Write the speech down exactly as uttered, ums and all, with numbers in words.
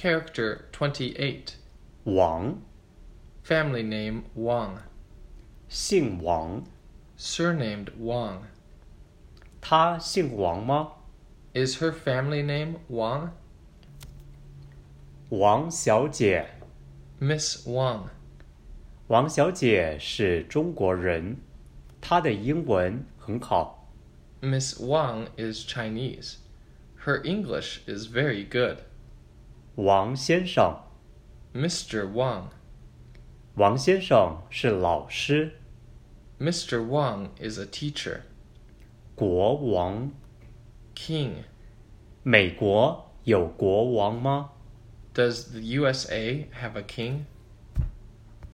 Character twenty-eight. 王 Family name Wang. 姓王 Surnamed Wang. 他姓王吗 Is her family name Wang? 王小姐 Miss Wang. 王小姐是中国人，她的英文很好。 Miss Wang is Chinese. Her English is very good. 王先生 Mister Wang. 王先生是老师。 Mister Wang is a teacher. 国王 King. 美国有国王吗 Does the U S A have a king?